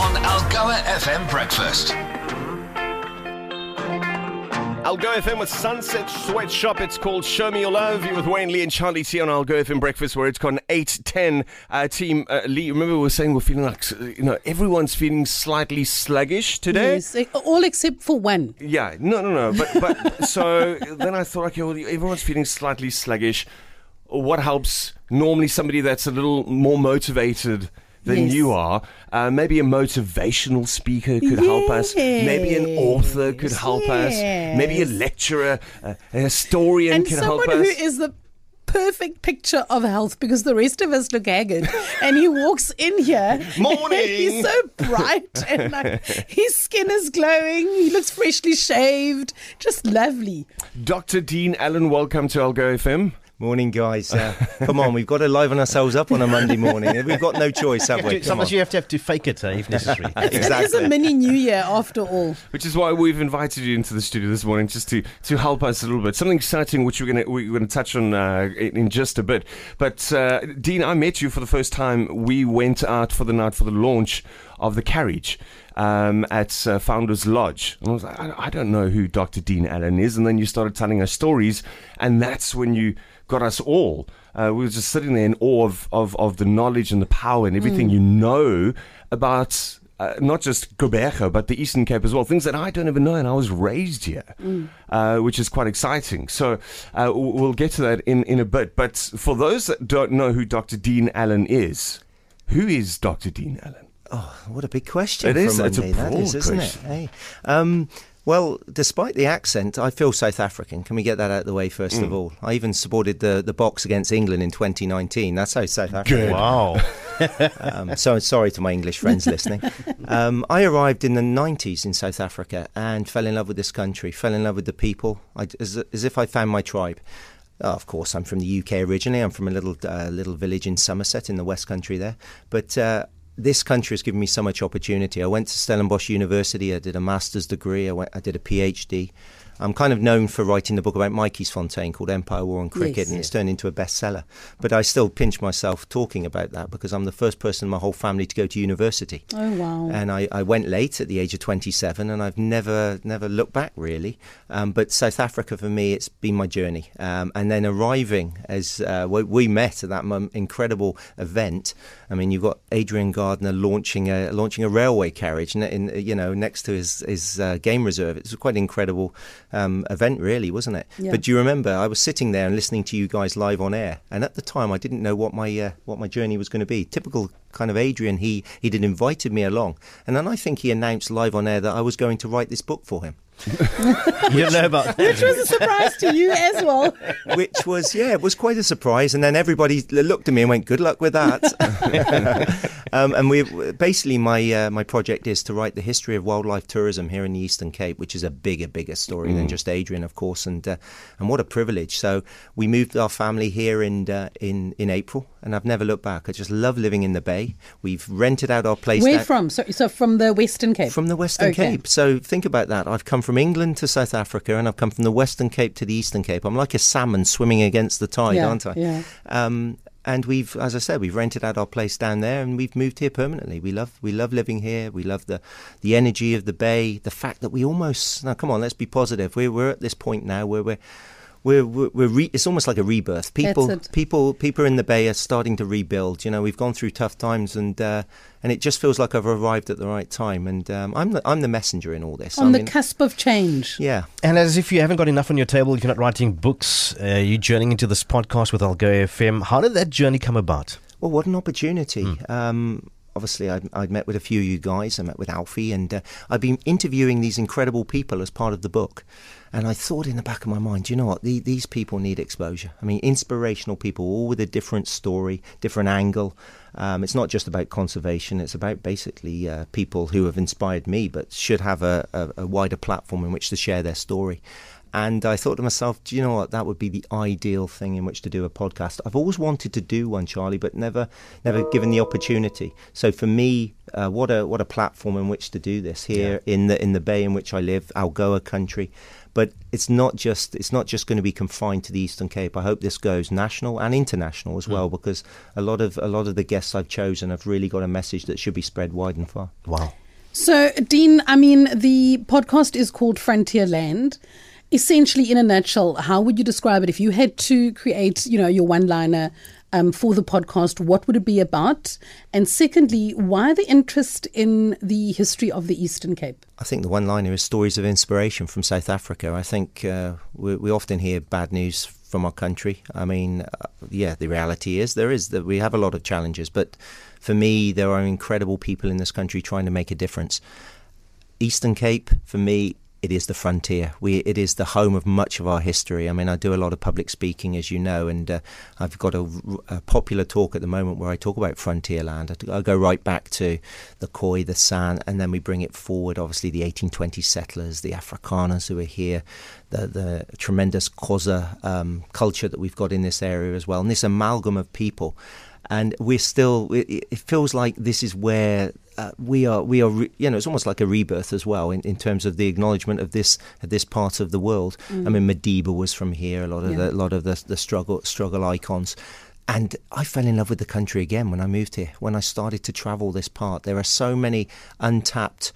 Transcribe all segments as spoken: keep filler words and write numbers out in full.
on Algoa F M Breakfast. Algoa F M with Sunset Sweatshop. It's called Show Me Your Love. You're with Wayne Lee and Charlie T on Algoa F M Breakfast, where it's got an eight ten uh, team. Uh, Lee, remember we were saying we're feeling like, you know, everyone's feeling slightly sluggish today? Yes, all except for one. Yeah, no, no, no. But, but so then I thought, okay, well, everyone's feeling slightly sluggish. What helps? Normally somebody that's a little more motivated than yes. you are. Uh, maybe a motivational speaker could help us. Maybe an author could help yes. us. Maybe a lecturer, a, a historian and can help us. And someone who is the perfect picture of health, because the rest of us look haggard. And he walks in here. Morning! He's so bright and like, his skin is glowing. He looks freshly shaved. Just lovely. Doctor Dean Allen, welcome to Algoa F M. Morning, guys. Uh, come on, we've got to liven ourselves up on a Monday morning. We've got no choice, have we? Come Sometimes on. you have to have to fake it uh, if necessary. Exactly. It is a mini New Year after all. Which is why we've invited you into the studio this morning, just to, to help us a little bit. Something exciting which we're going we're going to touch on uh, in, in just a bit. But uh, Dean, I met you for the first time. We went out for the night for the launch of the carriage um, at uh, Founders Lodge. And I was like, I, I don't know who Doctor Dean Allen is. And then you started telling us stories, and that's when you got us all. Uh, we were just sitting there in awe of, of, of the knowledge and the power and everything mm. you know about uh, not just Gqeberha, but the Eastern Cape as well. Things that I don't even know, and I was raised here, mm. uh, which is quite exciting. So uh, we'll get to that in, in a bit. But for those that don't know who Doctor Dean Allen is, who is Doctor Dean Allen? Oh, what a big question. It for is. Monday, It's a broad that is, isn't question. it? Hey. Um, Well, despite the accent, I feel South African. Can we get that out of the way first mm. of all? I even supported the, the box against England in twenty nineteen. That's how South African. Wow. um, so sorry to my English friends listening. Um, I arrived in the nineties in South Africa and fell in love with this country, fell in love with the people, I, as, as if I found my tribe. Oh, of course, I'm from the U K originally. I'm from a little uh, little village in Somerset in the West Country there. But uh, this country has given me so much opportunity. I went to Stellenbosch University. I did a master's degree. I, went, I did a PhD. I'm kind of known for writing the book about Mikey's Fontaine called Empire, War and Cricket, yes, and it's turned into a bestseller. But I still pinch myself talking about that because I'm the first person in my whole family to go to university. Oh, wow. And I, I went late at the age of twenty-seven, and I've never never looked back, really. Um, but South Africa, for me, it's been my journey. Um, and then arriving as uh, we, we met at that m- incredible event. I mean, you've got Adrian Gardner launching a launching a railway carriage, in, in, you know, next to his, his uh, game reserve. It was quite incredible Um, event, really, wasn't it? Yeah. But do you remember? I was sitting there and listening to you guys live on air, and at the time, I didn't know what my uh, what my journey was going to be. Typical kind of Adrian. He he had invited me along, and then I think he announced live on air that I was going to write this book for him. You don't know about that. Which was a surprise to you as well. Which was, yeah, it was quite a surprise. And then everybody looked at me and went, good luck with that. um, and we basically, my uh, my project is to write the history of wildlife tourism here in the Eastern Cape, which is a bigger, bigger story mm. than just Adrian, of course. And uh, and what a privilege. So we moved our family here in, uh, in, in April, and I've never looked back. I just love living in the Bay. We've rented out our place. Where down- from? So, so from the Western Cape? From the Western Okay. Cape. So think about that. I've come from England to South Africa, and I've come from the Western Cape to the Eastern Cape. I'm like a salmon swimming against the tide, Yeah, aren't I? yeah. Um, and we've, as I said, we've rented out our place down there, and we've moved here permanently. We love, we love living here. We love the, the energy of the Bay. The fact that we almost now, come on, let's be positive. We're we're at this point now where we're. We're, we're, we're re- it's almost like a rebirth. People, That's it. people, people in the Bay are starting to rebuild. You know, we've gone through tough times, and uh, and it just feels like I've arrived at the right time. And um, I'm the I'm the messenger in all this. On I the mean, cusp of change. yeah. And as if you haven't got enough on your table, you're not writing books, uh, you're journeying into this podcast with Algoa F M. How did that journey come about? Well, what an opportunity. Mm. Um, obviously, I'd, I'd met with a few of you guys. I met with Alfie, and uh, I've been interviewing these incredible people as part of the book. And I thought in the back of my mind, you know what, the, these people need exposure. I mean, inspirational people, all with a different story, different angle. Um, it's not just about conservation. It's about basically uh, people who have inspired me, but should have a, a, a wider platform in which to share their story. And I thought to myself, do you know what, that would be the ideal thing in which to do a podcast. I've always wanted to do one, Charlie, but never never given the opportunity. So for me, uh, what a what a platform in which to do this here yeah. in the in the bay in which I live, Algoa country. But it's not just it's not just going to be confined to the Eastern Cape. I hope this goes national and international as well, mm. because a lot of a lot of the guests I've chosen have really got a message that should be spread wide and far. Wow. So, Dean, I mean, the podcast is called Frontierland. Essentially, in a nutshell, how would you describe it? If you had to create, you know, your one-liner um, for the podcast, what would it be about? And secondly, why the interest in the history of the Eastern Cape? I think the one-liner is stories of inspiration from South Africa. I think uh, we, we often hear bad news from our country. I mean, uh, yeah, the reality is there is that we have a lot of challenges, but for me, there are incredible people in this country trying to make a difference. Eastern Cape, for me, it is the frontier. We, it is the home of much of our history. I mean, I do a lot of public speaking, as you know, and uh, I've got a, a popular talk at the moment where I talk about Frontierland. I, I go right back to the Khoi, the San, and then we bring it forward, obviously, the eighteen twenty settlers, the Afrikaners who are here, the, the tremendous Xhosa um, culture that we've got in this area as well, and this amalgam of people. And we're still, it, it feels like this is where uh, we are, we are, re, you know, it's almost like a rebirth as well in, in terms of the acknowledgement of this of this part of the world. Mm. I mean, Madiba was from here, a lot of yeah. the, a lot of the, the struggle struggle icons. And I fell in love with the country again when I moved here, when I started to travel this part. There are so many untapped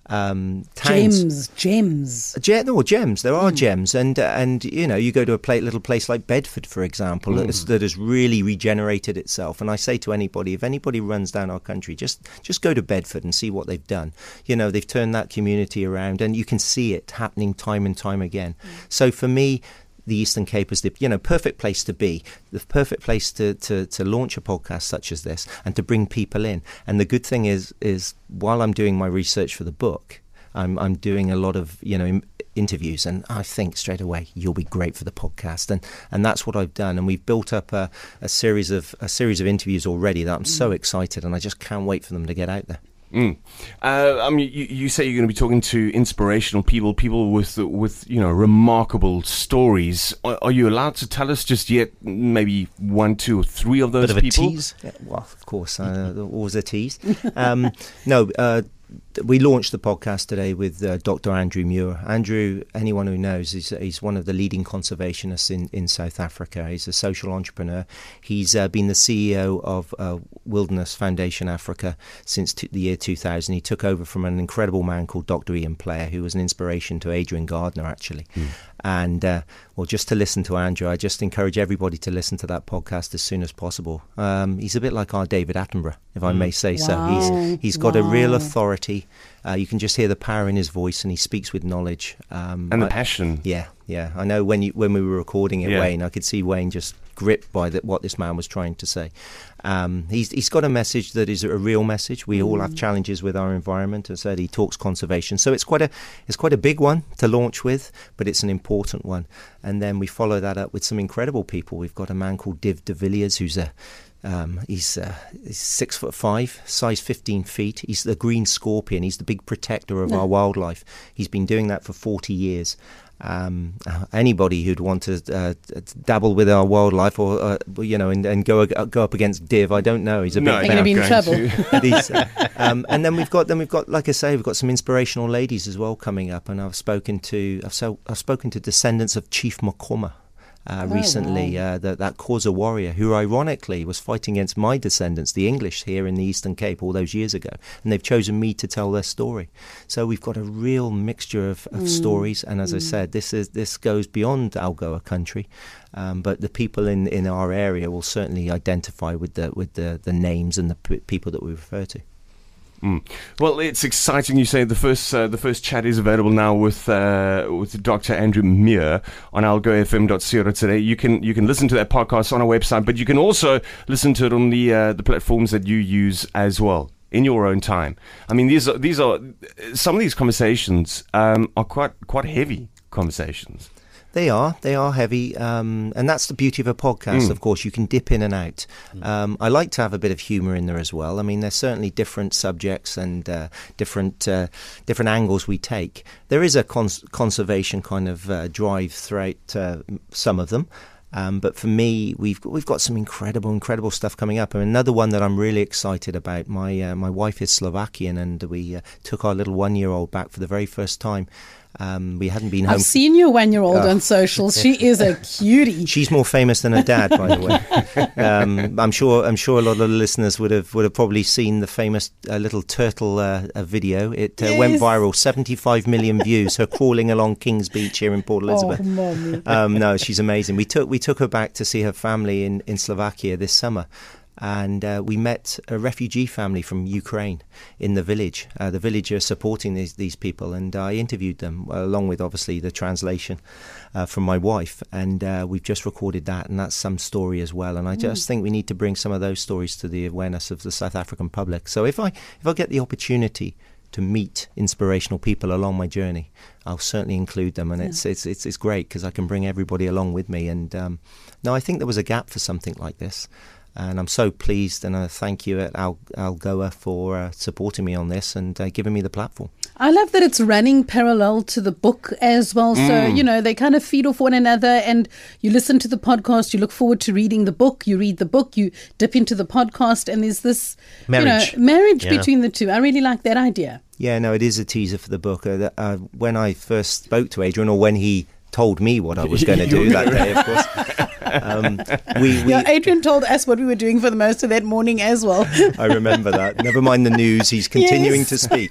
Um, gems, gems. Ge- no, gems. There are mm. gems, and uh, and you know, you go to a play, little place like Bedford, for example, mm. that, is, that has really regenerated itself. And I say to anybody, if anybody runs down our country, just just go to Bedford and see what they've done. You know, they've turned that community around, and you can see it happening time and time again. Mm. So for me, the Eastern Cape is the you know perfect place to be, the perfect place to, to, to launch a podcast such as this and to bring people in. And the good thing is is while I'm doing my research for the book, I'm I'm doing a lot of you know im- interviews, and I think straight away you'll be great for the podcast, and, and that's what I've done. And we've built up a, a series of a series of interviews already that I'm mm. so excited, and I just can't wait for them to get out there. Mm. Uh, I mean, you, you say you're going to be talking to inspirational people, people with with you know remarkable stories. Are, are you allowed to tell us just yet? Maybe one, two, or three of those Bit of people. A tease? Yeah, well, of course, uh, always a tease. Um, no. Uh, We launched the podcast today with uh, Doctor Andrew Muir. Andrew, anyone who knows, he's, he's one of the leading conservationists in, in South Africa. He's a social entrepreneur. He's uh, been the C E O of uh, Wilderness Foundation Africa since t- the year two thousand. He took over from an incredible man called Doctor Ian Player, who was an inspiration to Adrian Gardner, actually. Mm. And, uh, well, just to listen to Andrew, I just encourage everybody to listen to that podcast as soon as possible. Um, he's a bit like our David Attenborough, if I may say wow. so. He's He's got wow. a real authority. Uh, you can just hear the power in his voice, and he speaks with knowledge. Um, and the I, passion. Yeah, yeah. I know when you when we were recording it, yeah. Wayne, I could see Wayne just gripped by the, what this man was trying to say. Um, he's he's got a message that is a real message. We mm. all have challenges with our environment. As I said, he talks conservation, so it's quite a it's quite a big one to launch with, but it's an important one. And then we follow that up with some incredible people. We've got a man called Div de Villiers, who's a Um, he's, uh, he's six foot five, size fifteen feet. He's the green scorpion. He's the big protector of yeah. our wildlife. He's been doing that for forty years. Um, uh, anybody who'd want to uh, dabble with our wildlife, or uh, you know, and, and go uh, go up against Div, I don't know. He's a no, big. They're going to be in trouble. He's, uh, um, and then we've got then we've got like I say, we've got some inspirational ladies as well coming up. And I've spoken to I've so I've spoken to descendants of Chief Makoma. Uh, oh, recently, wow. uh, that, that Xhosa warrior who ironically was fighting against my descendants, the English, here in the Eastern Cape all those years ago, and they've chosen me to tell their story. So we've got a real mixture of, of mm. stories, and as mm. I said, this is this goes beyond Algoa country, um, but the people in, in our area will certainly identify with the with the, the names and the p- people that we refer to. Mm. Well, it's exciting. You say the first uh, the first chat is available now with uh, with Doctor Andrew Muir on algoa f m dot co today. You can you can listen to that podcast on our website, but you can also listen to it on the uh, the platforms that you use as well in your own time. I mean, these are these are some of these conversations um, are quite quite heavy conversations. They are. They are heavy. Um, and that's the beauty of a podcast, mm. of course. You can dip in and out. Mm. Um, I like to have a bit of humour in there as well. I mean, there's certainly different subjects and uh, different uh, different angles we take. There is a cons- conservation kind of uh, drive throughout uh, some of them. Um, but for me, we've we've got some incredible, incredible stuff coming up. And another one that I'm really excited about. My uh, my wife is Slovakian, and we uh, took our little one-year-old back for the very first time. Um, we hadn't been home. I've seen your one-year-old Oh. on socials. She is a cutie. She's more famous than her dad, by the way. Um, I'm sure. I'm sure a lot of the listeners would have would have probably seen the famous uh, little turtle uh, uh, video. It uh, went Yes. viral, seventy-five million views. Her crawling along King's Beach here in Port Elizabeth. Oh, mommy. Um, no, she's amazing. We took we took her back to see her family in, in Slovakia this summer, and uh, we met a refugee family from Ukraine in the village. Uh, the village are supporting these these people, and I interviewed them along with obviously the translation uh, from my wife, and uh, we've just recorded that, and that's some story as well. And I just think we need to bring some of those stories to the awareness of the South African public. So if I if I get the opportunity to meet inspirational people along my journey, I'll certainly include them, and Yeah. it's it's it's it's great because I can bring everybody along with me. And um, no, I think there was a gap for something like this, and I'm so pleased, and I thank you at Al Algoa for uh, supporting me on this and uh, giving me the platform. I love that it's running parallel to the book as well. So, you know, they kind of feed off one another, and you listen to the podcast, you look forward to reading the book, you read the book, you dip into the podcast, and there's this Marriage. you know, marriage Yeah. between the two. I really like that idea. Yeah, no, it is a teaser for the book. Uh, that, uh, when I first spoke to Adrian, or when he told me what I was going to do that day, of course, um, we, we Yeah, Adrian told us what we were doing for the most of that morning as well. I remember that. Never mind the news. He's continuing Yes. to speak.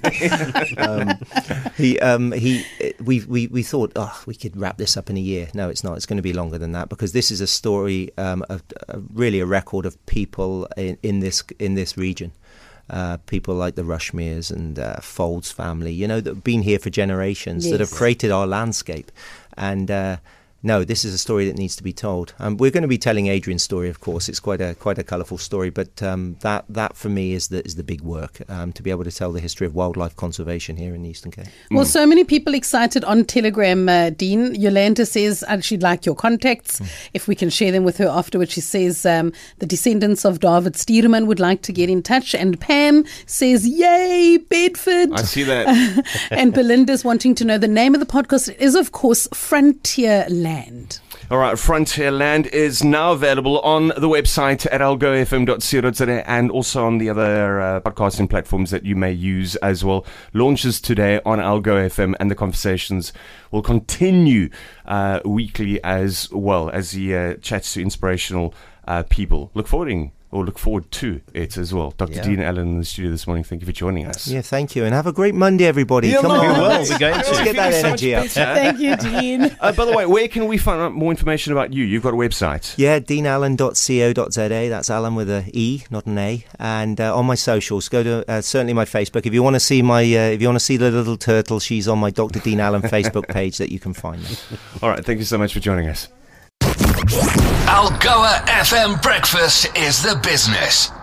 um, he, um, he, we, we, we thought, oh, we could wrap this up in a year. No, it's not. It's going to be longer than that, because this is a story, um, of, uh, really a record of people in, in this in this region. Uh, people like the Rushmeres and uh, Folds family, you know, that have been here for generations, that have Yes. created our landscape. And uh, no, this is a story that needs to be told. Um, we're going to be telling Adrian's story, of course. It's quite a quite a colourful story, but um, that that for me is the is the big work, um, to be able to tell the history of wildlife conservation here in the Eastern Cape. Well, so many people excited on Telegram, uh, Dean. Yolanda says uh, she'd like your contacts, if we can share them with her afterwards. She says um, the descendants of David Stierman would like to get in touch. And Pam says, yay, Bedford. I see that. And Belinda's wanting to know the name of the podcast. It is, of course, Frontier Land. All right, Frontierland is now available on the website at algoa f m dot co dot za and also on the other uh, podcasting platforms that you may use as well. Launches today on Algoa F M, and the conversations will continue uh, weekly as well as he uh, chats to inspirational uh, people. Look forward or look forward to it as well. Doctor Yeah. Dean Allen in the studio this morning. Thank you for joining us. Yeah, thank you, and have a great Monday, everybody. Yeah, Come no, on, we will. let's, We're going let's to. get that Feeling so energy much up. better. Thank you, Dean. Uh, by the way, where can we find out more information about you? You've got a website. Yeah, dean allen dot co dot za. That's Alan with a E, not an A. And uh, on my socials, go to uh, certainly my Facebook. If you want to see my, uh, if you want to see the little turtle, she's on my Doctor Dean Allen Facebook page that you can find me. All right, thank you so much for joining us. Algoa F M Breakfast is the business.